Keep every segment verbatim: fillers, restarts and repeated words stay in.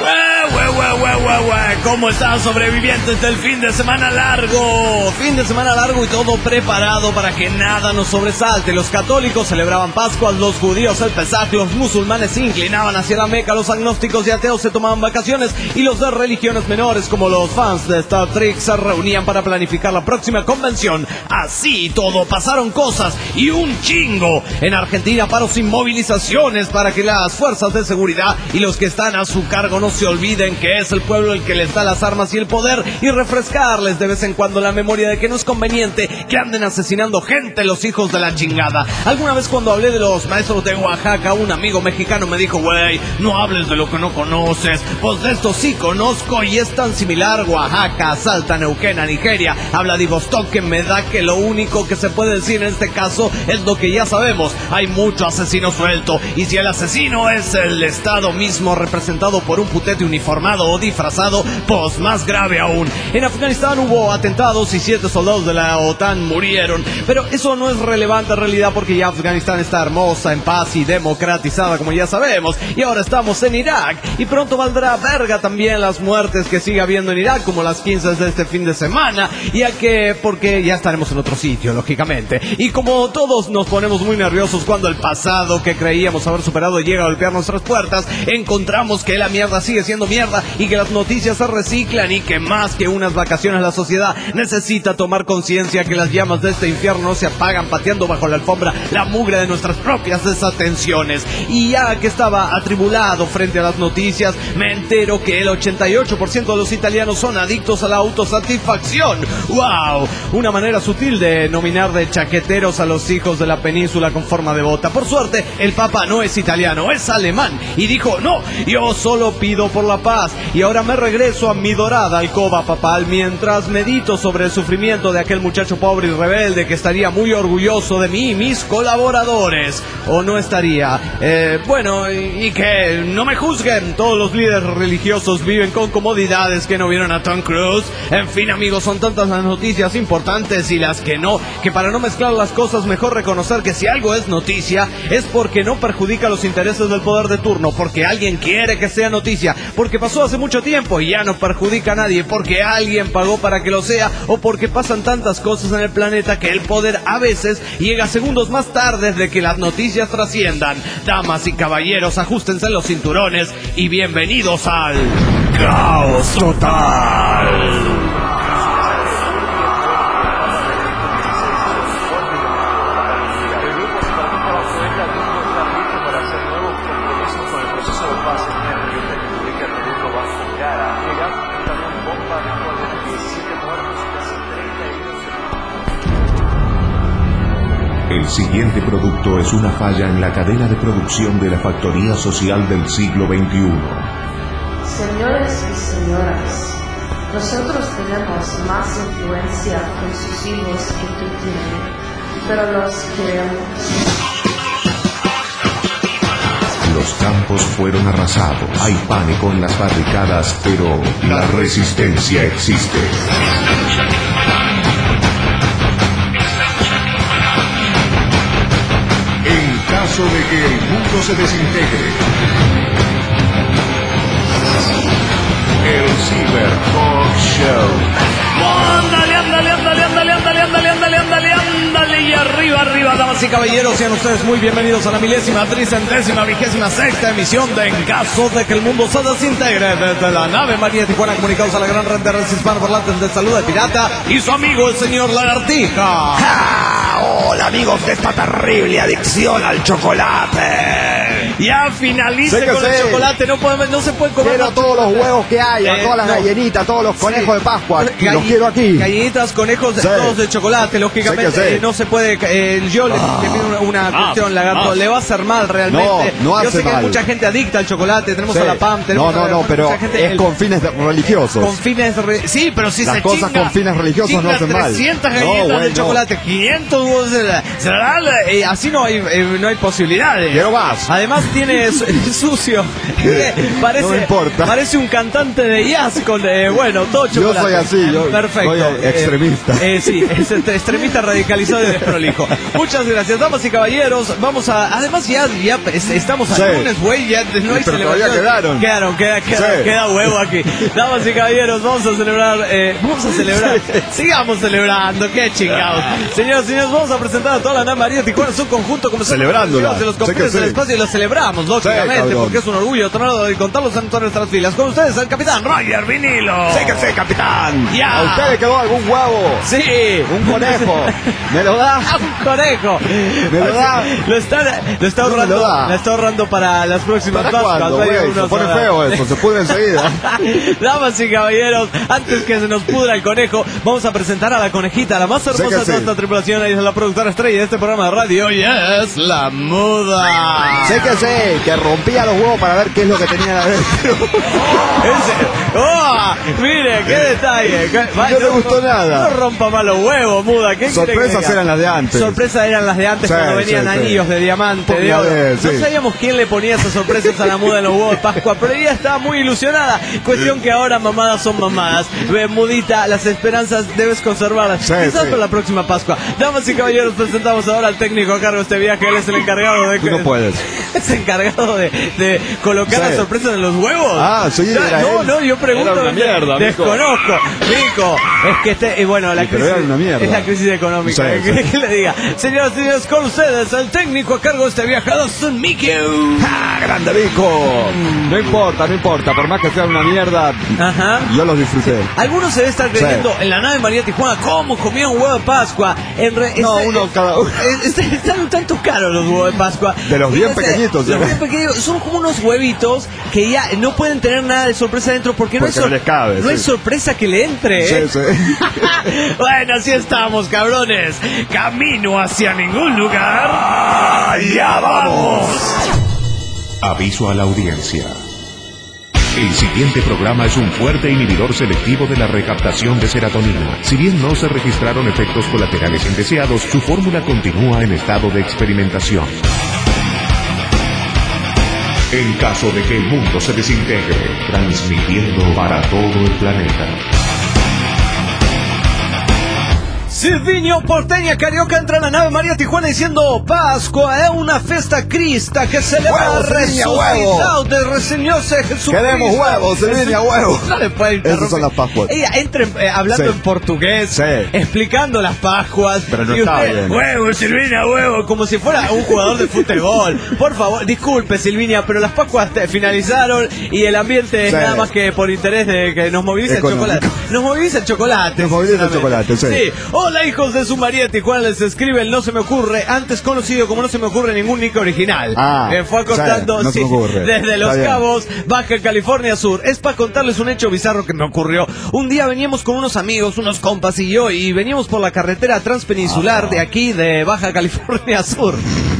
¿Cómo están, sobrevivientes del fin de semana largo? Fin de semana largo y todo preparado para que nada nos sobresalte. Los católicos celebraban Pascuas, los judíos el Pesaj, los musulmanes se inclinaban hacia la Meca, los agnósticos y ateos se tomaban vacaciones y los de religiones menores, como los fans de Star Trek, se reunían para planificar la próxima convención. Así todo, pasaron cosas y un chingo. En Argentina, paros y movilizaciones para que las fuerzas de seguridad y los que están a su cargo no se olviden que es el pueblo el que les da las armas y el poder, y refrescarles de vez en cuando la memoria de que no es conveniente que anden asesinando gente los hijos de la chingada. Alguna vez cuando hablé de los maestros de Oaxaca, un amigo mexicano me dijo: güey, no hables de lo que no conoces. Pues de esto sí conozco y es tan similar. Oaxaca, Salta, Neuquén, a Nigeria, habla de Vostok, que me da que lo único que se puede decir en este caso es lo que ya sabemos: hay mucho asesino suelto, y si el asesino es el Estado mismo representado por un putete uniformado o disfrazado, pues más grave aún. En Afganistán hubo atentados y siete soldados de la OTAN murieron, pero eso no es relevante en realidad, porque ya Afganistán está hermosa, en paz y democratizada, como ya sabemos, y ahora estamos en Irak, y pronto valdrá verga también las muertes que sigue habiendo en Irak, como las quince de este fin de semana, ya que, porque ya estaremos en otro sitio, lógicamente, y como todos nos ponemos muy nerviosos cuando el pasado que creíamos haber superado llega a golpear nuestras puertas, encontramos que la mierda sigue siendo mierda y que las noticias se reciclan, y que más que unas vacaciones la sociedad necesita tomar conciencia que las llamas de este infierno no se apagan pateando bajo la alfombra la mugre de nuestras propias desatenciones. Y ya que estaba atribulado frente a las noticias, me entero que el ochenta y ocho por ciento de los italianos son adictos a la autosatisfacción. ¡Wow! Una manera sutil de nominar de chaqueteros a los hijos de la península con forma de bota. Por suerte, el Papa no es italiano, es alemán, y dijo: no, yo solo pido por la paz. Y ahora me regreso a mi dorada alcoba papal mientras medito sobre el sufrimiento de aquel muchacho pobre y rebelde que estaría muy orgulloso de mí y mis colaboradores. ¿O no estaría? Eh, bueno, y, y que no me juzguen, todos los líderes religiosos viven con comodidades que no vieron a Tom Cruise. En fin, amigos, son tantas las noticias importantes y las que no, que para no mezclar las cosas, mejor reconocer que si algo es noticia es porque no perjudica los intereses del poder de turno, porque alguien quiere que sea noticia, porque pasó hace mucho tiempo y ya no perjudica a nadie, porque alguien pagó para que lo sea, o porque pasan tantas cosas en el planeta que el poder a veces llega segundos más tarde de que las noticias trasciendan. Damas y caballeros, ajustense los cinturones y bienvenidos al Caos Total. El siguiente producto es una falla en la cadena de producción de la factoría social del siglo veintiuno. Señores y señoras, nosotros tenemos más influencia con sus hijos que tú tienes, pero los queremos. Los campos fueron arrasados, hay pánico en las barricadas, pero la resistencia existe. En caso de que el mundo se desintegre, el Cyber Talk Show. ¡Ándale, ándale, ándale, ándale, ándale, ándale, ándale, ándale, ándale! Y arriba, arriba, damas y caballeros, sean ustedes muy bienvenidos a la milésima, tricentésima, vigésima sexta emisión de En caso de que el mundo se desintegre, desde la nave María Tijuana, comunicados a la gran red de redes hispanoparlantes de Salud de Pirata y su amigo el señor Lagartija. ¡Ja! Hola, amigos de esta terrible adicción al chocolate. Ya finalice Sé que con sé. el chocolate, no podemos, no se puede comer. Quiero todos los huevos que hay, Eh, todas las no. gallinitas, todos los conejos Sí. de Pascua. Galli- Los quiero aquí. Gallinitas, conejos, Sí. todos de chocolate, lógicamente. Sé que sé. eh, no se puede. Eh, yo le, Ah. le pido una, una Ah. cuestión, Lagarto. Ah. Le va a hacer mal realmente. No, no yo hace sé que hay mal. mucha gente adicta al chocolate. Tenemos Sí. a la P A M. Tenemos No, no, a- no, mucha pero gente- es el- con fines de- religiosos. Con fines re- sí, pero si Las se cosas chinga, con fines religiosos no chinga hacen mal. trescientas No, galletas de bueno. chocolate, quinientos huevos de la- será la- eh, así no hay, eh, no hay posibilidades. Quiero más. Además, tiene su- sucio. Parece, No me importa. Parece un cantante de jazz con, eh, bueno, todo chocolate. Yo soy así, yo Perfecto. soy extremista. Eh, eh, sí, es este extremista radicalizado y desprolijo. Muchas gracias, damas y caballeros. Vamos a, además ya, ya es- estamos a Sí. lunes, güey, ya no hay Pero celebración. todavía quedaron. Quedaron, queda, queda, Sí. queda huevo aquí. Damas y caballeros, vamos a celebrar, eh, vamos a celebrar. Sigamos celebrando, qué chingados. Señoras y señores, vamos a presentar a toda la Nave María Tijuana, su conjunto, como siempre, Celebrándola. de los Sé compañeros que del sí. espacio, y lo celebramos, lógicamente, cabrón. porque es un orgullo tenerlo y contarlos en todas nuestras filas. Con ustedes, el capitán Roger Vinilo. Sé que sé, capitán. Ya. ¿A usted le quedó algún huevo? Sí. Un conejo. ¿Me lo da? Un conejo. ¿Me lo da? Lo está, lo está No me ahorrando, lo da. lo está ahorrando para las próximas ¿Para Pascuas. cuándo, Hay güey? Se unos pone ahora. feo eso, se pudre enseguida. Damas y caballeros, antes que se nos pudra el conejo, vamos a presentar a la conejita, la más hermosa que de toda sí. esta tripulación. Ella es la productora estrella de este programa de radio y es la muda. Sé que sé, que rompía los huevos para ver qué es lo que tenían adentro. Ese- ¡Oh! Mire, qué detalle. Qué- va, No le gustó nada. No rompa más los huevos, muda. ¿Qué quiere que Sorpresas diga? eran las de antes. Sorpresas eran las de antes Sí, cuando venían sí, sí. anillos de diamante, de Una oro. vez, No sí. sabíamos quién le ponía esas sorpresas a la muda en los huevos de Pascua, pero ella estaba muy ilusionada. Cuestión que ahora mamadas son mamadas. Ve, mudita, las esperanzas debes conservarlas. Sí, Quizás sí. para la próxima Pascua. Damas y caballeros, presentamos ahora al técnico a cargo de este viaje. Él es el encargado de... Tú no puedes. Es encargado de, de colocar Sí. las sorpresas en los huevos. Ah, sí, Ya, era no, él. no, yo pregunto. Era una mierda, Mico. Desconozco. Mico, es que este, y bueno, la Sí, pero crisis, era una mierda. es la crisis económica. Sí, ¿Qué, sí. qué le diga? Señoras y señores, con ustedes, el técnico a cargo de este viaje, Dawson Mickey. ¡Ah, grande Vico! No importa, no importa, por más que sea una mierda, Ajá. yo los disfruté. Algunos se debe estar creyendo en la nave María Tijuana cómo comía un huevo de Pascua. En re- No, este- uno cada uno. es- es- Están un tanto caros los huevos de Pascua. De los bien Fíjense, pequeñitos, Los ¿eh? bien pequeños son como unos huevitos que ya no pueden tener nada de sorpresa dentro porque, no, hay, Porque no sor- les cabe, no hay sí. sorpresa que le entre. ¿eh? Sí, sí. Bueno, así estamos, cabrones. Camino hacia ningún lugar. ¡Allá vamos! Aviso a la audiencia. El siguiente programa es un fuerte inhibidor selectivo de la recaptación de serotonina. Si bien no se registraron efectos colaterales indeseados, su fórmula continúa en estado de experimentación. En caso de que el mundo se desintegre, transmitiendo para todo el planeta. Silvinho Porteña Carioca entra en la nave María Tijuana diciendo Pascua es una festa crista que celebra Huevos, el Silvinia, resucitado del Señor Jesucristo. Queremos huevos, Silvinia, huevos. No le puede interrumpir. Esas son las Pascuas. Ella entra eh, hablando Sí. en portugués, Sí. explicando las Pascuas. Pero no y está usted, bien. huevo, Silvinia, huevo, como si fuera un jugador de fútbol. Por favor, disculpe, Silvinia, pero las Pascuas te- finalizaron y el ambiente es Sí. nada más que por interés de que nos movilice el Económico. chocolate. Nos moviliza el chocolate. Nos moviliza el sinceramente. chocolate, sí. Hola, hijos de su María Tijuana, les escribe el No Se Me Ocurre, antes conocido como No Se Me Ocurre ningún nick original. Ah, Eh, fue acortando sí, No Se Me Ocurre. desde Los Está bien. Cabos, Baja California Sur. Es para contarles un hecho bizarro que me ocurrió. Un día veníamos con unos amigos, unos compas y yo, y veníamos por la carretera transpeninsular de aquí, de Baja California Sur.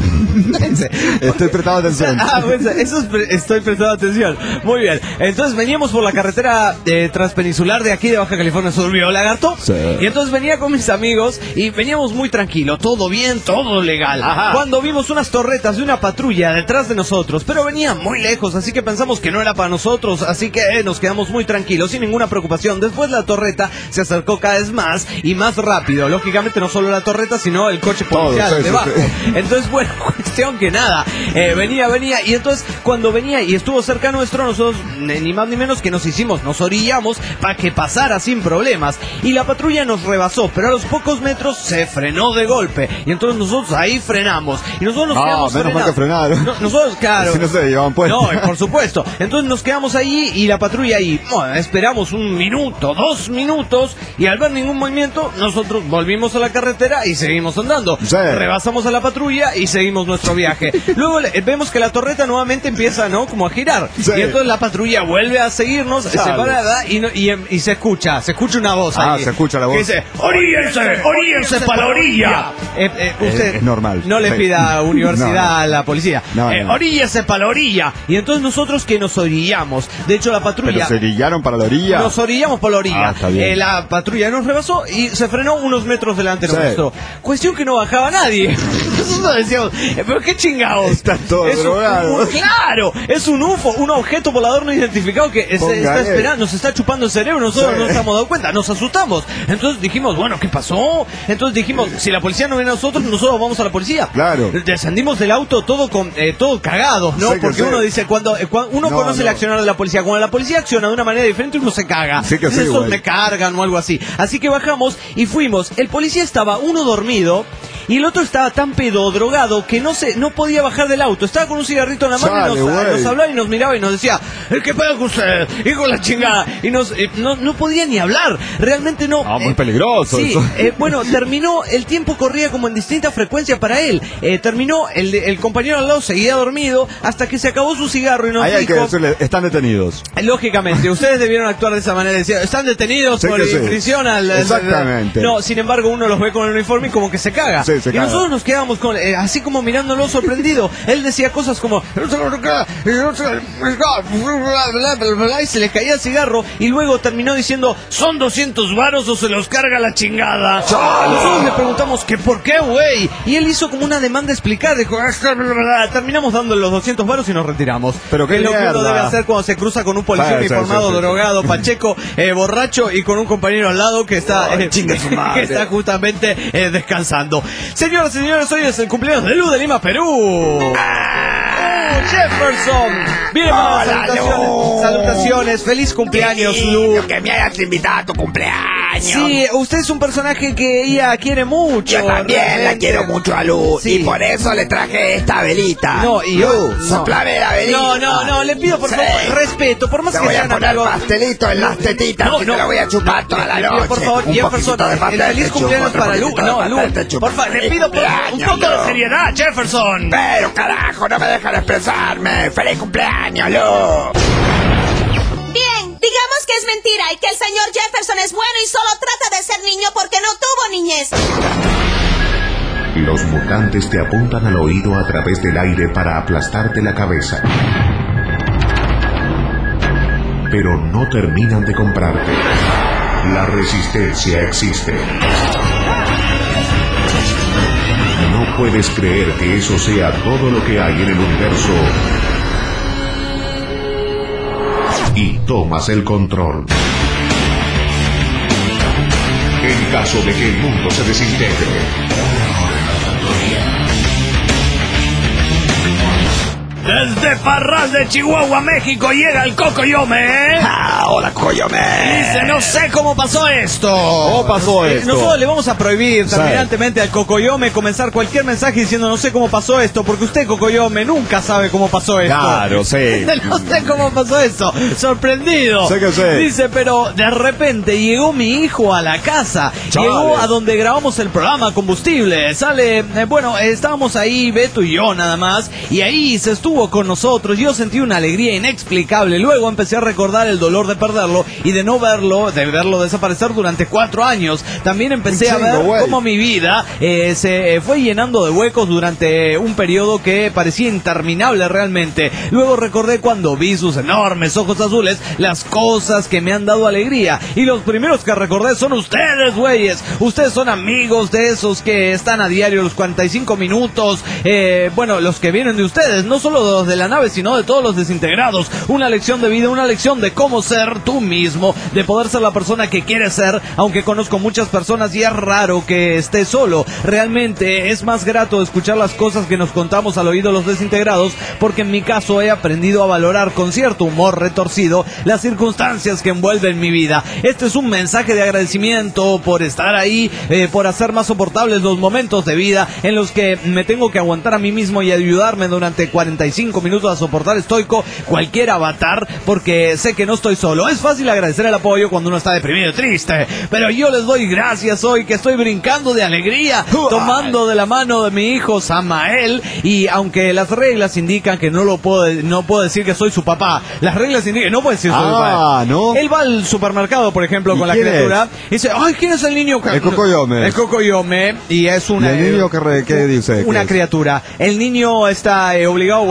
Estoy prestando atención. Ah, pues, eso es pre- estoy prestando atención. Muy bien. Entonces veníamos por la carretera eh, transpeninsular de aquí de Baja California Sur, ¿vio, lagarto? Sí. Y entonces venía con mis amigos y veníamos muy tranquilo, todo bien, todo legal. Ajá. Cuando vimos unas torretas de una patrulla detrás de nosotros, pero venía muy lejos, así que pensamos que no era para nosotros, así que eh, nos quedamos muy tranquilos, sin ninguna preocupación. Después la torreta se acercó cada vez más y más rápido. Lógicamente no solo la torreta, sino el coche Todo, policial sí, sí, debajo. sí. Entonces, bueno, cuestión que nada, eh, venía, venía, y entonces cuando venía y estuvo cerca nuestro, nosotros ni ni más ni menos que nos hicimos, nos orillamos para que pasara sin problemas, y la patrulla nos rebasó, pero a los pocos metros se frenó de golpe, y entonces nosotros ahí frenamos, y nosotros nos No, quedamos menos mal que frenaron. No, nosotros, claro. Si no se llevaban puesto. No, por supuesto. Entonces nos quedamos ahí y la patrulla ahí. Bueno, esperamos un minuto, dos minutos, y al ver ningún movimiento, nosotros volvimos a la carretera y seguimos andando. Sí. Rebasamos a la patrulla y seguimos nuestro viaje. Luego le- vemos que la torreta nuevamente empieza, ¿no? Como a girar. Sí. Y entonces la patrulla vuelve a seguirnos Claro. separada y, no- y, y se escucha, se escucha una voz Ah, ahí. se escucha la voz. Que dice, ¡Oríense! ¡Oríense para la orilla! eh, eh, usted es normal. no le Sí. pida universidad No, no. a la policía. No, Eh, no. Oríllese para la orilla. Y entonces nosotros que nos orillamos. De hecho, la Pero patrulla... se orillaron para la orilla. Nos orillamos por la orilla. Ah, está bien. Eh, la patrulla nos rebasó y se frenó unos metros delante Sí. nuestro. Cuestión que no bajaba nadie. Nosotros decíamos, pero qué chingados. Está todo es drogado. Un, un, claro, es un U F O, un objeto volador no identificado que es, está esperando, nos está chupando el cerebro, nosotros sí. no nos hemos dado cuenta, nos asustamos. Entonces dijimos, bueno, ¿qué pasó? Entonces dijimos, si la policía no viene a nosotros, nosotros vamos a la policía. Claro. Descendimos del auto todo con eh, todo cagados, ¿no? Sí, Porque sí. uno dice, cuando, eh, cuando uno no, conoce no. el accionar de la policía, cuando la policía acciona de una manera diferente, uno se caga. Sí que sí, esos güey. me cargan o algo así. Así que bajamos y fuimos. El policía estaba uno dormido y el otro estaba tan pedo, drogado, que no se, no podía bajar del auto. Estaba con un cigarrito en la mano. Chale, y nos, nos hablaba y nos miraba y nos decía, ¿qué pedo con usted? Hijo de la chingada. Y nos, eh, no, no podía ni hablar. Realmente no. Ah, muy eh, peligroso. Sí, eso. Eh, bueno, terminó, el tiempo corría como en distinta frecuencia para él. Eh, terminó, el, el compañero al lado seguía dormido hasta que se acabó su cigarro y nos Ahí hay dijo... que decirle, están detenidos. Lógicamente, ustedes debieron actuar de esa manera. Decía, están detenidos sí por infracción sí. al... Exactamente. No, sin embargo, uno los ve con el uniforme y como que se caga. Sí, se y caga. nosotros nos quedamos con, eh, así como mirándolo sorprendido. Él decía cosas como... Y se le caía el cigarro y luego terminó diciendo, son doscientos varos o se los carga la chingada. ¡Chale! Nosotros le preguntamos que por qué, güey. Y él hizo como una demanda explicada. Dijo, terminamos dando los doscientos varos y nos retiramos. Pero qué es lo que uno mierda. debe hacer cuando se cruza con un policía Sí, sí, uniformado, sí, sí, drogado, pacheco, eh, borracho y con un compañero al lado que está, Ay, eh, chinga su madre. que está justamente eh, descansando. Señoras y señores, hoy es el cumpleaños de Lu de Lima, Perú. ¡Oh, Jefferson! Bien, Hola, salutaciones, Lu. salutaciones, feliz cumpleaños, Qué Lu. lindo que me hayas invitado a tu cumpleaños. Sí, usted es un personaje que ella quiere mucho. Yo también realmente. la quiero mucho a Lu. Sí. Y por eso le traje esta velita. No, y yo... Lu, no. soplame la velita. No, no, no, le pido por Sí. favor respeto, por más Te que voy a sean poner amigos. pastelito en las tetitas No, y no. te lo voy a chupar toda la Le pido, noche. por favor, Un Jefferson, poquitito de el pastel feliz te chupo, cumpleaños otro para Lu. poquitito de No, Lu, pastel te chupo. por favor, le Feliz pido por, un cumpleaños, poco de Lu. seriedad, Jefferson. Pero carajo, no me dejan expresarme. ¡Feliz cumpleaños, Lu! Bien, digamos que es mentira y que el señor Jefferson es bueno y solo trata de ser niño porque no tuvo niñez. Los mutantes te apuntan al oído a través del aire para aplastarte la cabeza. Pero no terminan de comprarte. La resistencia existe. No puedes creer que eso sea todo lo que hay en el universo. Y tomas el control. En caso de que el mundo se desintegre. Desde Parral de Chihuahua, México, llega el Cocoyome, ¿eh? Ah, hola, Cocoyome. Dice, no sé cómo pasó esto. ¿Cómo pasó Eh, esto? Nosotros le vamos a prohibir Sí. terminantemente al Cocoyome comenzar cualquier mensaje diciendo no sé cómo pasó esto, porque usted, Cocoyome, nunca sabe cómo pasó esto. Claro, sí. No sé cómo pasó eso. Sorprendido. Sé que sé. Dice, pero de repente llegó mi hijo a la casa. Chale. Llegó a donde grabamos el programa Combustible. Sale, eh, bueno, eh, estábamos ahí, Beto y yo nada más. Y ahí se estuvo con nosotros. Yo sentí una alegría inexplicable. Luego empecé a recordar el dolor de perderlo y de no verlo, de verlo desaparecer durante cuatro años. También empecé Un a chingo, ver güey. cómo mi vida eh, se eh, fue llenando de huecos durante un periodo que parecía interminable realmente. Luego recordé cuando vi sus enormes ojos azules, las cosas que me han dado alegría. Y los primeros que recordé son ustedes, güeyes. Ustedes son amigos de esos que están a diario los cuarenta y cinco minutos. Eh, bueno, los que vienen de ustedes, no solo de los de la nave, sino de todos los desintegrados. Una lección de vida, una lección de cómo ser tú mismo, de poder ser la persona que quieres ser, aunque conozco muchas personas y es raro que esté solo. Realmente es más grato escuchar las cosas que nos contamos al oído los desintegrados, porque en mi caso he aprendido a valorar con cierto humor retorcido las circunstancias que envuelven mi vida. Este es un mensaje de agradecimiento por estar ahí, eh, por hacer más soportables los momentos de vida en los que me tengo que aguantar a mí mismo y ayudarme durante cuarenta y cinco minutos a soportar estoico cualquier avatar, porque sé que no estoy solo. Es fácil agradecer el apoyo cuando uno está deprimido y triste, pero yo les doy gracias hoy que estoy brincando de alegría, tomando de la mano de mi hijo Samael, y aunque las reglas indican que no lo puedo, no puedo decir que soy su papá, las reglas indican, no puedo decir soy su Ah, papá. ¿no? Él va al supermercado, por ejemplo, ¿Y con la quién criatura, y dice, ay, ¿quién es el niño? El Cocoyome. El Cocoyome, y es ¿Y una... el niño qué re- qué dice? Una ¿Qué es? criatura. El niño está eh, obligado a guardar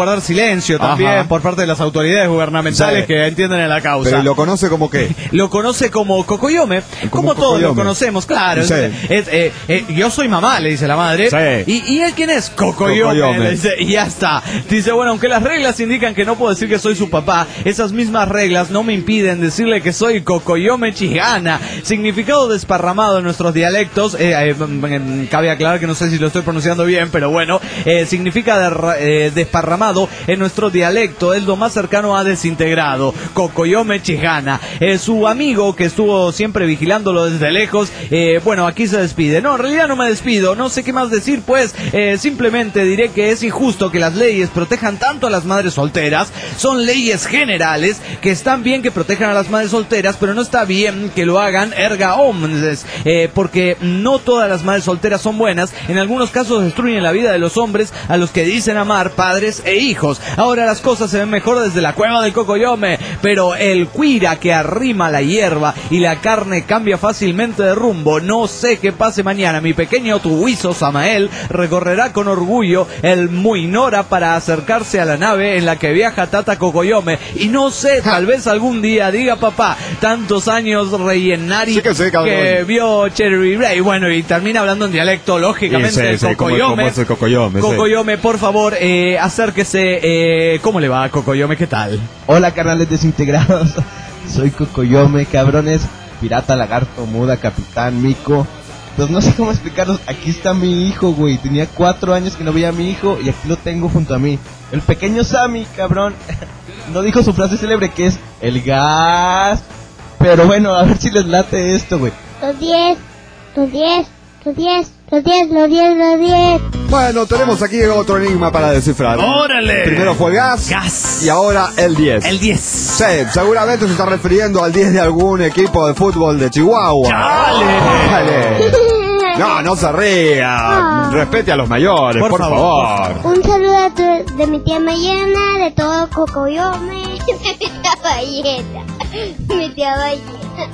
guardar silencio también. Ajá. Por parte de las autoridades gubernamentales, sí, que entienden en la causa. ¿Pero lo conoce como qué? Lo conoce como Cocoyome, como, como todos lo conocemos, claro. Sí. Es, es, eh, eh, yo soy mamá, le dice la madre. Sí. ¿Y, y él quién es? Cocoyome. Cocoyome. Dice, y ya está. Dice, bueno, aunque las reglas indican que no puedo decir que soy su papá, esas mismas reglas no me impiden decirle que soy Cocoyome Chihana. Significado desparramado en nuestros dialectos. Eh, eh, cabe aclarar que no sé si lo estoy pronunciando bien, pero bueno, eh, significa de, eh, desparramado en nuestro dialecto. Es lo más cercano a desintegrado. Cocoyome Chihana. Eh, su amigo que estuvo siempre vigilándolo desde lejos, eh, bueno, aquí se despide. No, en realidad no me despido, no sé qué más decir, pues eh, simplemente diré que es injusto que las leyes protejan tanto a las madres solteras. Son leyes generales que están bien que protejan a las madres solteras, pero no está bien que lo hagan erga omnes, eh, porque no todas las madres solteras son buenas. En algunos casos destruyen la vida de los hombres a los que dicen amar, padres e hijos. Ahora las cosas se ven mejor desde la cueva del Cocoyome, pero el cuira que arrima la hierba y la carne cambia fácilmente de rumbo. No sé qué pase mañana. Mi pequeño tuguizo Samael recorrerá con orgullo el Muinora para acercarse a la nave en la que viaja Tata Cocoyome. Y no sé, tal vez algún día diga papá, tantos años rellenari sí que, sé, que vio Cherry Ray. Bueno, y termina hablando en dialecto, lógicamente, sí, sí, Cocoyome. ¿Cómo, cómo es el Cocoyome? Cocoyome, sí. Por favor, eh, acérquese. Eh, ¿Cómo le va, Cocoyome? ¿Qué tal? Hola, carnales desintegrados. Soy Cocoyome, cabrones. Pirata, lagarto, muda, capitán, mico. Pues no sé cómo explicarlos. Aquí está mi hijo, güey. Tenía cuatro años que no veía a mi hijo y aquí lo tengo junto a mí. El pequeño Sammy, cabrón. No dijo su frase célebre que es el gas. Pero bueno, a ver si les late esto, güey. Los diez, los diez, los diez, los diez, los diez, los diez. Bueno, tenemos aquí otro enigma para descifrar. ¡Órale! Primero fue el gas. Gas. Y ahora el diez. El diez. Sí, seguramente se está refiriendo al diez de algún equipo de fútbol de Chihuahua. ¡Chale! ¡Dale! No, no se ría. Oh. Respete a los mayores, por, por favor. favor. Un saludo de, de mi tía Mayena, de todo Cocoyome, de mi tía Ballena. Mi tía Ballena.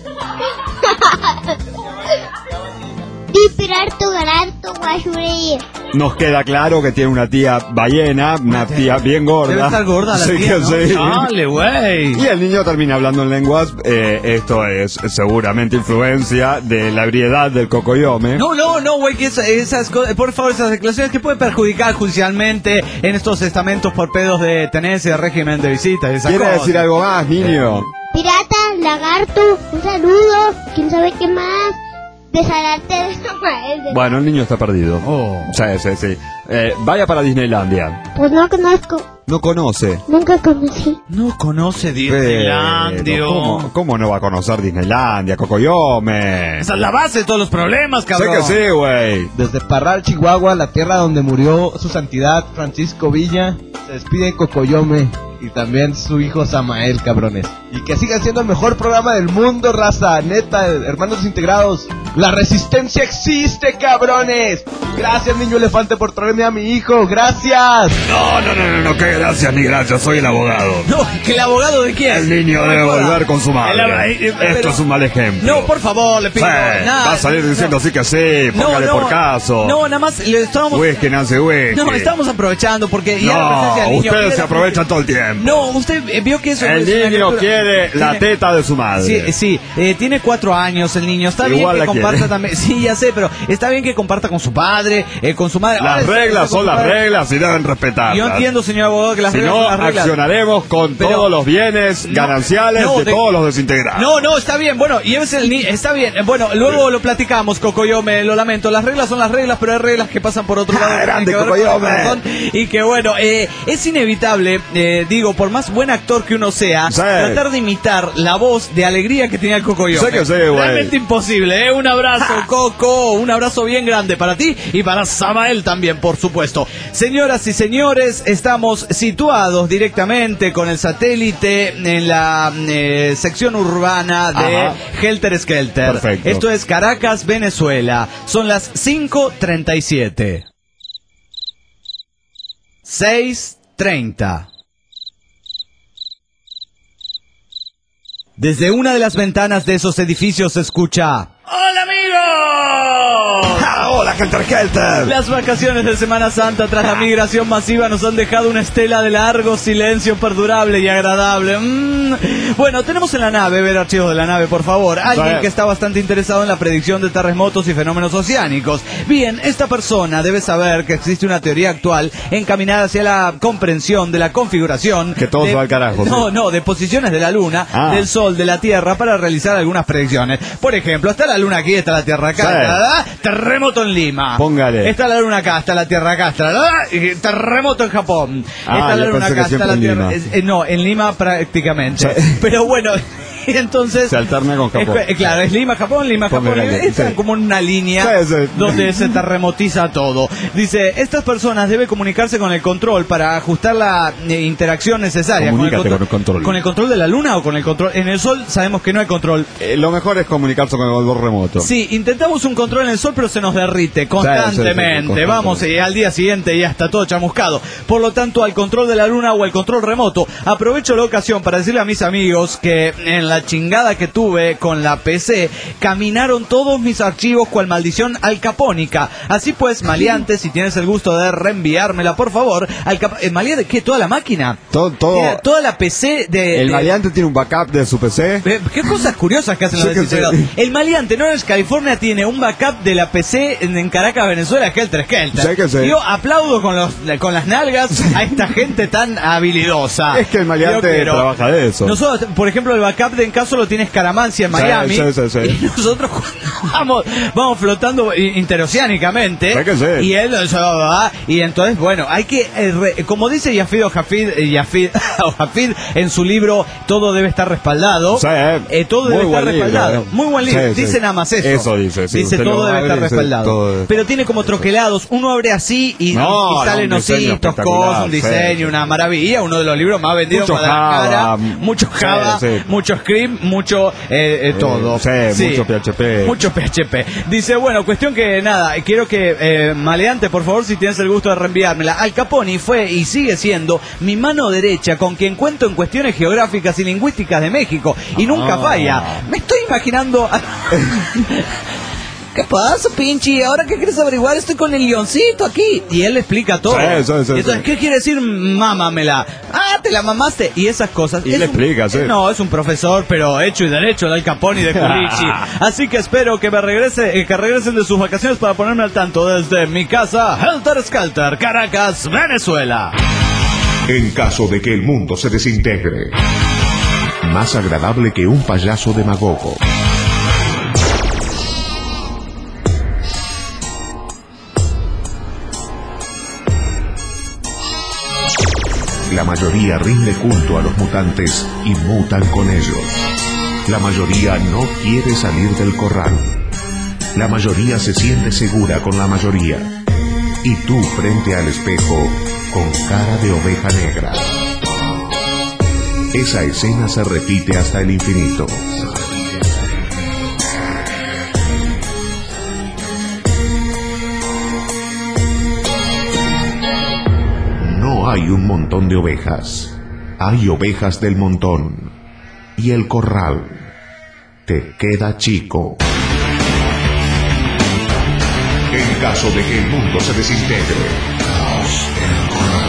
Dipirarto, gararto, guayureir. Nos queda claro que tiene una tía ballena, una tía bien gorda. Debe estar gorda la sí, tía, ¿no? Sí. Dale, güey. Y el niño termina hablando en lenguas. Eh, esto es seguramente influencia de la ebriedad del Cocoyome. No, no, no, güey, que esas, esas cosas, por favor, esas declaraciones que pueden perjudicar judicialmente en estos estamentos por pedos de tenencia, de régimen de visita y esas ¿Quiere cosas. decir algo más, niño? Pirata, lagarto, un saludo, quién sabe qué más. Desalarte de Samael. Bueno, el niño está perdido. Oh. Sí, sí, sí. Eh, vaya para Disneylandia. Pues no conozco. No conoce. Nunca conocí. No conoce Disneylandia. ¿Cómo, ¿Cómo no va a conocer Disneylandia, Cocoyome? Esa es la base de todos los problemas, cabrón. Sé que sí, güey. Desde Parral, Chihuahua, la tierra donde murió su santidad Francisco Villa, se despide Cocoyome. Y también su hijo Samael, cabrones. Y que siga siendo el mejor programa del mundo, raza. Neta, hermanos desintegrados. La resistencia existe, cabrones. Gracias, niño elefante, por traerme a mi hijo. Gracias. No, no, no, no, no, que gracias ni gracias. Soy el abogado. No, ¿que el abogado de quién? El niño debe volver con su madre. El, Esto pero, es un mal ejemplo. No, por favor, le pido. Sí, nada, va a salir diciendo no. sí que sí. Póngale no, no, por caso. No, nada más le estábamos. Whisky, Nancy, whisky. No, estamos aprovechando porque ya no, la presencia del niño. Ustedes se aprovechan todo el tiempo. No, usted vio que eso el es niño quiere la tiene, teta de su madre. Sí, sí, eh, tiene cuatro años el niño. Está Igual bien que comparta quiere. también. Sí, ya sé, pero está bien que comparta con su padre, eh, con su madre. Las Ahora, reglas son las reglas y deben respetarlas. Yo entiendo, señor abogado, que las si reglas no, son las reglas. accionaremos con pero, todos los bienes gananciales no, no, de, de todos los desintegrados. No, no, está bien. Bueno, y es el niño. Está bien. Bueno, luego sí. lo platicamos, Cocoyome. Lo lamento. Las reglas son las reglas, pero hay reglas que pasan por otro lado. Ah, grande, Cocoyome. Y que bueno, eh, es inevitable, eh, digo, por más buen actor que uno sea, sí. tratar de imitar la voz de alegría que tenía el Cocoyome. Sé que sí, güey. Realmente imposible, ¿eh? Un abrazo, Coco. Un abrazo bien grande para ti y para Samael también, por supuesto. Señoras y señores, estamos situados directamente con el satélite en la eh, sección urbana de Ajá. Helter Skelter. Perfecto. Esto es Caracas, Venezuela. Son las cinco treinta y siete. seis treinta. Desde una de las ventanas de esos edificios se escucha... ¡Hola, amigos! Hola, Helter Helter. Las vacaciones de Semana Santa tras la migración masiva nos han dejado una estela de largo silencio perdurable y agradable. Mm. Bueno, tenemos en la nave, ver archivos de la nave, por favor, alguien que está bastante interesado en la predicción de terremotos y fenómenos oceánicos. Bien, esta persona debe saber que existe una teoría actual encaminada hacia la comprensión de la configuración. Que todo de, va al carajo. No, sí. no, de posiciones de la Luna, ah. del Sol, de la Tierra, para realizar algunas predicciones. Por ejemplo, está la Luna aquí, está la Tierra acá, sí. da, da, terremoto en Lima. Póngale. Está la Luna acá, está la Tierra acá, está la, da, y terremoto en Japón. Ah, está la Luna acá, está la Tierra. Eh, no, en Lima prácticamente. Sí. Pero bueno. Entonces se alterna con Japón. Es, claro, es Lima, Japón, Lima, Japón. Lima, están sí. como en una línea sí, sí. donde se terremotiza todo. Dice, estas personas deben comunicarse con el control para ajustar la eh, interacción necesaria. Comunícate con el, control, con el control. ¿Con el control de la Luna o con el control? En el Sol sabemos que no hay control. Eh, lo mejor es comunicarse con el control remoto. Sí, intentamos un control en el Sol, pero se nos derrite constantemente. Sí, sí, sí, constantemente. Vamos, y al día siguiente ya está todo chamuscado. Por lo tanto, al control de la Luna o al control remoto, aprovecho la ocasión para decirle a mis amigos que en la chingada que tuve con la P C, caminaron todos mis archivos cual maldición alcapónica. Así pues, maleante, si tienes el gusto de reenviármela, por favor, al cap- ¿el maleante qué? ¿Toda la máquina? Todo, todo. Mira, toda la P C de... El de... maleante tiene un backup de su P C. ¿Qué cosas curiosas que hacen los desintegrados? El maleante, no, en California tiene un backup de la P C en, en Caracas, Venezuela, Helter Skelter. Sí que sí. Yo aplaudo con, los, con las nalgas a esta gente tan habilidosa. Es que el maleante trabaja de eso. Nosotros, por ejemplo, el backup de en caso lo tiene Escaramancia en Miami. Sí, sí, sí, sí. Y nosotros vamos, vamos flotando interoceánicamente. Sí que sí. Y él, y entonces, bueno, hay que, eh, como dice Yafid o Jafid, Yafid, o Jafid en su libro, todo debe estar respaldado. Sí, eh, todo debe estar respaldado. Libro, Muy buen libro. Sí, dice sí. nada más eso. Eso dice. Sí, dice todo debe estar respaldado. Todo... Pero tiene como troquelados. Uno abre así y, no, y salen no, ositos, cosas, un diseño, sí, una maravilla. Uno de los libros más vendidos mucho para Java, la cara. Mucho Java, sí, sí. mucho script, mucho eh, eh, todo. Sí, sí, mucho P H P. Mucho P H P. Dice, bueno, cuestión que nada, quiero que eh, maleante, por favor, si tienes el gusto de reenviármela. Al Caponi fue y sigue siendo mi mano derecha con quien cuento en cuestiones geográficas y lingüísticas de México. Y nunca ah. falla. Me estoy imaginando... ¿Qué pasa, pinche? ¿Ahora qué quieres averiguar? Estoy con el leoncito aquí. Y él le explica todo. Sí, sí, sí, Entonces, sí. ¿qué quiere decir mámamela? Ah, te la mamaste. Y esas cosas. Y es le un, explica, sí. No, es un profesor, pero hecho y derecho, el Al Capone de Culichi. Así que espero que me regrese, que regresen de sus vacaciones para ponerme al tanto desde mi casa, Helter Skelter, Caracas, Venezuela. En caso de que el mundo se desintegre, más agradable que un payaso demagogo. La mayoría rinde culto a los mutantes y mutan con ellos. La mayoría no quiere salir del corral. La mayoría se siente segura con la mayoría. Y tú frente al espejo con cara de oveja negra. Esa escena se repite hasta el infinito. No hay un montón de ovejas. Hay ovejas del montón. Y el corral te queda chico. En caso de que el mundo se desintegre, caos en el corral.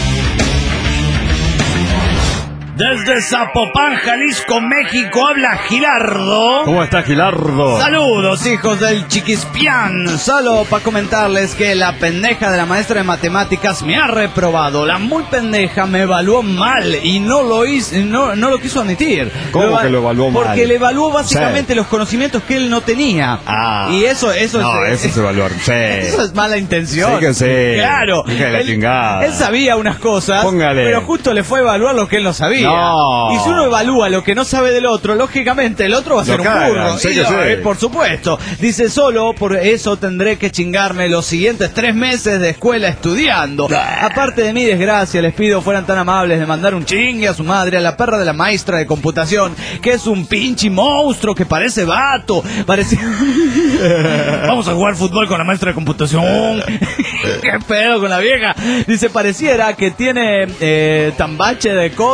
Desde Zapopan, Jalisco, México, habla Gilardo. ¿Cómo está Gilardo? Saludos, hijos del Chiquispián. Solo para comentarles que la pendeja de la maestra de matemáticas me ha reprobado. La muy pendeja me evaluó mal y no lo hizo, no, no lo quiso admitir. ¿Cómo lo que lo evaluó mal? Porque le evaluó básicamente sí. los conocimientos que él no tenía. Ah. Y eso, eso no, es... eso es evaluar. Sí. Eso es mala intención. Sí que sí. Claro. Hija de la él, chingada. él sabía unas cosas, Póngale. pero justo le fue a evaluar lo que él no sabía. No. Y si uno evalúa lo que no sabe del otro, lógicamente el otro va a ser lo un cagan, burro. sí Y que lo, sí. eh, por supuesto. Dice, solo por eso tendré que chingarme los siguientes tres meses de escuela estudiando. Aparte de mi desgracia, les pido fueran tan amables de mandar un chingue a su madre, a la perra de la maestra de computación, que es un pinche monstruo que parece vato. Parece... Vamos a jugar fútbol con la maestra de computación. ¿Qué pedo con la vieja? Dice, pareciera que tiene eh, tambache de cosas. Es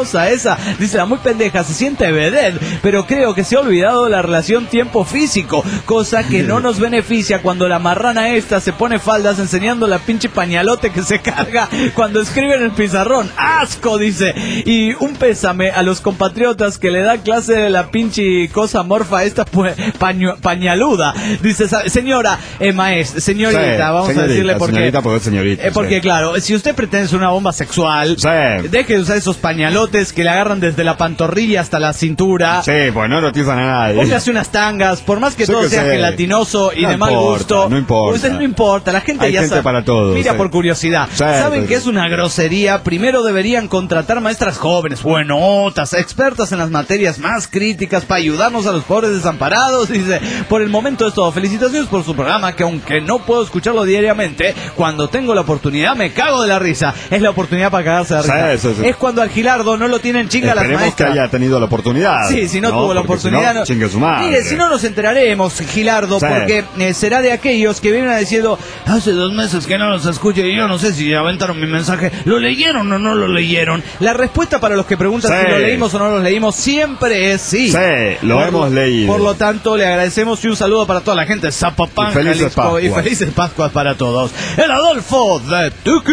esa, dice la muy pendeja, se siente vedette, pero creo que se ha olvidado la relación tiempo-físico, cosa que no nos beneficia cuando la marrana esta se pone faldas enseñando la pinche pañalote que se carga cuando escribe en el pizarrón. ¡Asco!, dice. Y un pésame a los compatriotas que le da clase de la pinche cosa morfa esta pues, paño, pañaluda. Dice, señora, eh, maestra, señorita, sí, vamos señorita, a decirle porque... Señorita, porque es señorita. Eh, porque sí. claro, si usted pretende ser una bomba sexual, sí. deje de usar esos pañalotes que le agarran desde la pantorrilla hasta la cintura. Sí, pues no erotizan a nadie. Póngase unas tangas, por más que sí, todo que sea sé. gelatinoso y no de mal importa, gusto. No importa. Usted no importa, la gente Hay ya gente sabe. para todo. Mira, sí. por curiosidad. Sí, ¿Saben sí. que es una grosería? Primero deberían contratar maestras jóvenes, buenotas, expertas en las materias más críticas para ayudarnos a los pobres desamparados. Dice, por el momento es todo. Felicitaciones por su programa, que aunque no puedo escucharlo diariamente, cuando tengo la oportunidad me cago de la risa. Es la oportunidad para cagarse de la risa. Sí, sí, sí. Es cuando al Gilardo no lo tienen chinga Esperemos las maestras. que haya tenido la oportunidad. Sí, si no, no tuvo la oportunidad. Si no, no... chingue su madre. Mire, si no nos enteraremos, Gilardo, sí. porque eh, será de aquellos que vienen diciendo, hace dos meses que no los escucho y yo no sé si aventaron mi mensaje. ¿Lo leyeron o no lo leyeron? La respuesta para los que preguntan sí. si lo leímos o no lo leímos siempre es sí. Sí, lo por, hemos leído. Por lo tanto, le agradecemos y un saludo para toda la gente de Zapopan, y felices Jalisco, Pascuas. y felices Pascuas para todos. El Adolfo de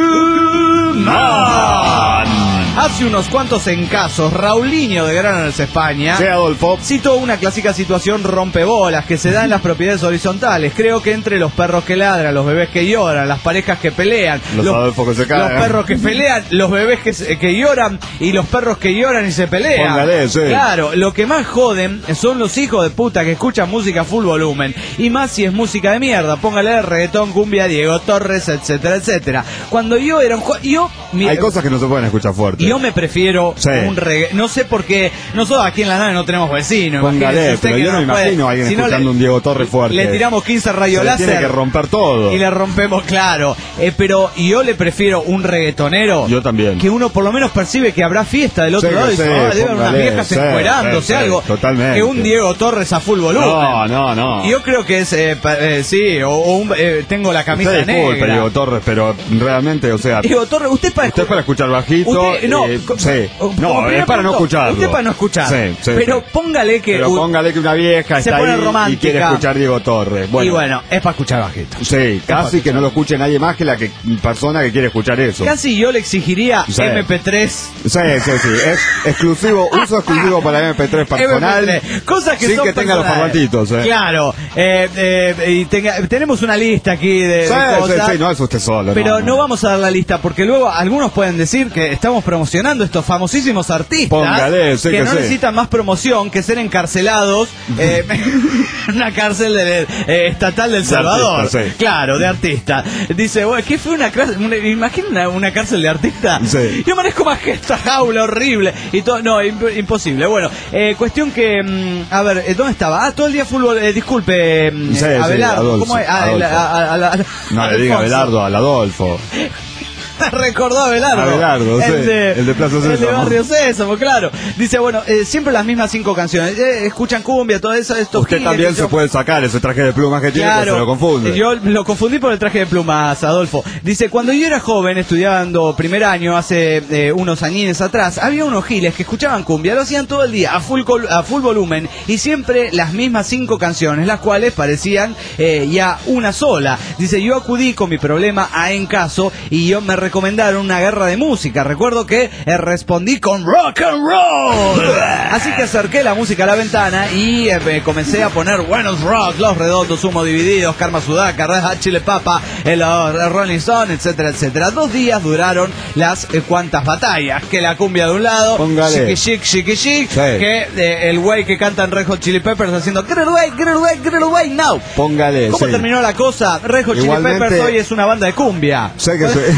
Tucumán. Hace unos cuantos encasos, Raulinho de Granollers, España, sí, Adolfo, citó una clásica situación rompebolas que se da en las propiedades horizontales. Creo que entre los perros que ladran, los bebés que lloran, las parejas que pelean, los, los, Adolfo que se caen, los perros que pelean, los bebés que, que lloran y los perros que lloran y se pelean. Póngale, sí. Claro, lo que más joden son los hijos de puta que escuchan música a full volumen. Y más si es música de mierda. Póngale reggaetón, cumbia, Diego Torres, etcétera, etcétera. Cuando yo era un jo- yo Hay cosas que no se pueden escuchar fuerte. Yo me prefiero sí. un reggae. No sé por qué. Nosotros aquí en la nave no tenemos vecinos. Póngale, pero yo no me puede. imagino a alguien si escuchando no le, un Diego Torres fuerte. Le tiramos quince rayos láser. Tiene que romper todo. Y le rompemos, claro. Eh, pero yo le prefiero un reggaetonero. Yo también. Que uno por lo menos percibe que habrá fiesta del otro sí, lado. Y sí, dice, oh, deben haber unas viejas sí, encuerándose, sí, algo. Totalmente. Que un Diego Torres a full volumen. No, no, no. Yo creo que es, eh, eh, sí, o, o un, eh, tengo la camisa usted negra. Disculpe, Diego Torres, pero realmente, o sea... Diego Torres, usted para, usted para escuchar bajito... Usted, no, eh, co- sí. No, es para no escucharlo. Usted para no escuchar. Sí, sí, pero sí. póngale que... Pero póngale que una vieja se está pone ahí romántica. y quiere escuchar Diego Torres. Bueno, y bueno, es para escuchar bajito. Sí, casi que no lo escuche nadie más que la que, persona que quiere escuchar eso. Casi yo le exigiría sí. eme pe tres. Sí, sí, sí. Es exclusivo, uso exclusivo para eme pe tres personal. eme pe tres. Cosas que sin son que tenga los parlantitos. Eh. Claro. Eh, eh, y tenga, tenemos una lista aquí de, sí, de cosas. Sí, sí, no es usted solo. Pero no, no, no vamos a dar la lista porque luego algunos pueden decir que estamos promocionando estos famosísimos artistas. Póngale, sí, que, que no sí. necesitan más promoción que ser encarcelados eh, en una cárcel de, eh, estatal del de Salvador. artista, sí. Claro, de artista. Dice, bueno, ¿qué fue una cárcel? Una, imagina una, una cárcel de artista. Sí. Yo manejo más que esta jaula horrible. Y todo, no, imp- imposible. Bueno, eh, cuestión que, mm, a ver, ¿dónde estaba? Ah, todo el día fútbol, eh, disculpe, mm, Sí, eh, sí, Abelardo. Adolfo, ¿Cómo es? Ah, el- Adolfo. a- a- a- a- No le diga Alfonso. Abelardo, al Adolfo. Recordó a Abelardo. Abelardo, sí, el de, el de Plaza El de Sésamo. Barrio Sésamo, claro. Dice, bueno, eh, siempre las mismas cinco canciones. Eh, escuchan cumbia, todo eso. Estos Usted giles, también que se yo- puede sacar ese traje de plumas que tiene, que se lo confunde. Yo lo confundí por el traje de plumas, Adolfo. Dice, cuando yo era joven, estudiando primer año, hace eh, unos añines atrás, había unos giles que escuchaban cumbia, lo hacían todo el día, a full, col- a full volumen, y siempre las mismas cinco canciones, las cuales parecían eh, ya una sola. Dice, yo acudí con mi problema a Encaso, y yo me recomendaron una guerra de música. Recuerdo que eh, respondí con rock and roll. Así que acerqué la música a la ventana y eh, me comencé a poner buenos rock, Los Redondos, Humo Divididos, Karma Sudaca, Red Hot Chili Papa, el, el Rolling Stone, etcétera, etcétera. Dos días duraron las eh, cuantas batallas. Que la cumbia de un lado, Póngale. chiqui chic, chiqui chic, Sí. que eh, el güey que canta en Red Hot Chili Peppers haciendo get it away, get it away, get it away now. Póngale. ¿Cómo sí. terminó la cosa? Red Hot Chili Igualmente- Peppers hoy es una banda de cumbia. Sé que se...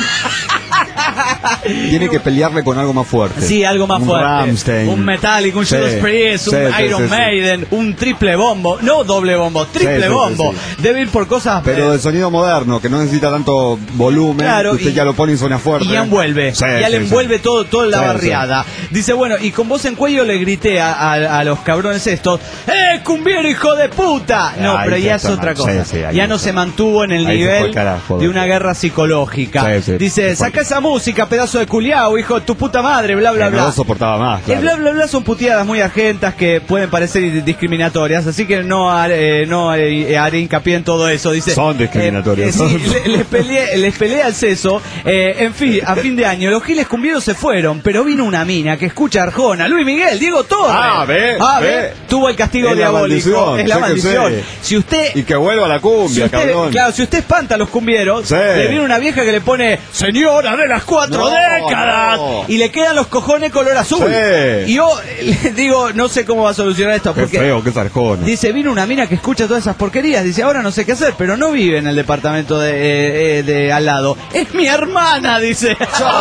Tiene que pelearle con algo más fuerte. Sí, algo más un fuerte. Rammstein. Un Metallica, un Sí. Judas Priest, un Sí, sí, Iron sí, sí. Maiden, un triple bombo. No doble bombo, triple Sí, sí, sí, bombo. sí. Debe ir por cosas... Pero eh, de sonido moderno, que no necesita tanto volumen, Claro, que usted y- ya lo pone y suena fuerte. Y ya envuelve, Sí, ya sí, le sí. envuelve todo, toda la Sí, barriada. Dice, bueno, y con voz en cuello le grité a, a- a los cabrones estos, ¡eh, cumbiero, hijo de puta! No, Ahí pero sí ya es está otra mal. cosa. Sí, sí, ahí ya está. no se mantuvo en el Ahí se fue nivel el carajo, de una guerra psicológica. Sí, sí, Dice, se fue. saca esa música, pedazo de culiao, hijo de tu puta madre, bla, bla, Que bla. no soportaba más, El claro. bla, bla, bla son puteadas muy argentas que pueden parecer discriminatorias, así que no haré, no haré, haré hincapié en todo eso. Dice, Son discriminatorias. Eh, eh, sí, le- les, peleé, les peleé al seso. Eh, en fin, a fin de año, los giles cumbieros se fueron, pero vino una mina que escucha Arjona, Luis Miguel, Diego Torres. Ah, ve, Ah, ve. Tuvo el castigo Es la diabólico. maldición, es la sé que maldición. sé. Si usted Y que vuelva a la si cumbia, usted, cabrón. claro, si usted espanta a los cumbieros, Sí. le viene una vieja que le pone señora de las cuatro No, décadas no. y le quedan los cojones color azul. Sí. Y yo eh, le digo, no sé cómo va a solucionar esto Qué porque feo, qué Arjona. dice, vino una mina que escucha todas esas porquerías, dice, ahora no sé qué hacer, pero no vive en el departamento de, eh, eh, de al lado. Es mi hermana, dice.